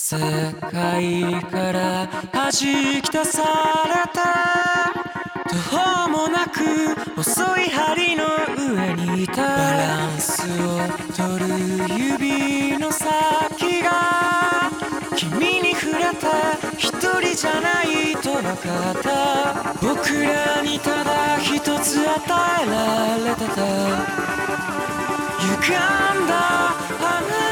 世界から弾き出された途方もなく細い針の上にいたバランスを取る指の先が君に触れた一人じゃないと分かった僕らにただ一つ与えられてた歪んだ花